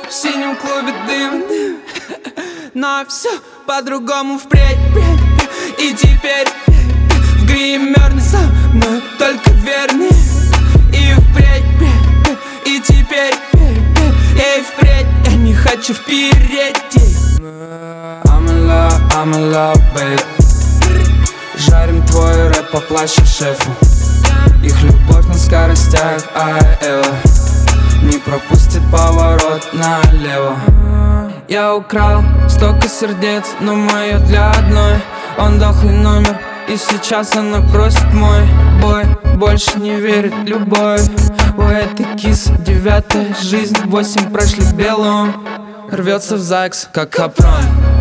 В синем клубе дым, но все по-другому впредь. И теперь в гримерной со мной только верный. И впредь, и теперь, и впредь я не хочу вперед. I'm in love, babe. Жарим твой рэп по плащу шефу. Их любовь на скоростях Аэла не пропустит поворот налево. Я украл столько сердец, но мое для одной. Он дохлый номер, и сейчас она просит мой бой. Больше не верит в любовь. У этой кисы 9-я жизнь, 8 прошли в белом. Рвется в ЗАГС, как Капрон.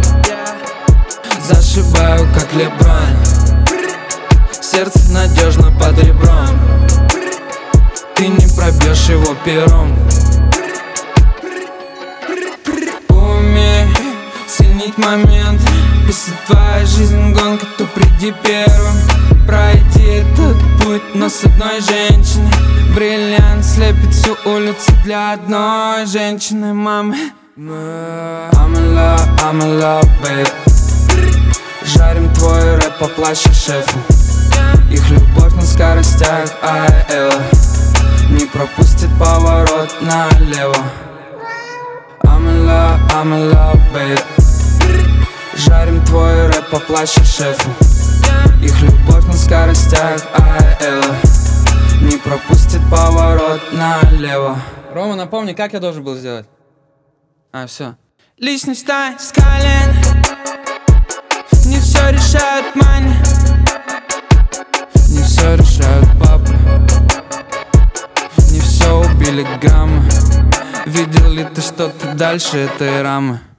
Зашибаю, как Леброн. Сердце надежно под ребром. Ты не пробьешь его пером. Умей ценить момент. Если твоя жизнь гонка, то приди первым. Пройди этот путь, но с одной женщиной. Бриллиант слепит всю улицу для одной женщины, мамы. I'm in love, babe. Жарим твой рэп по плащу шефу. Их любовь на скоростях Аэла не пропустит поворот налево. I'm in love, babe. Жарим твой рэп по плащу шефу. Их любовь на скоростях Аэла не пропустит поворот налево. Рома, напомни, как я должен был сделать? Все. Личность встань с колен. Не все решают мани. Не все решают папы. Не все убили гаммы. Видел ли ты что-то дальше этой рамы?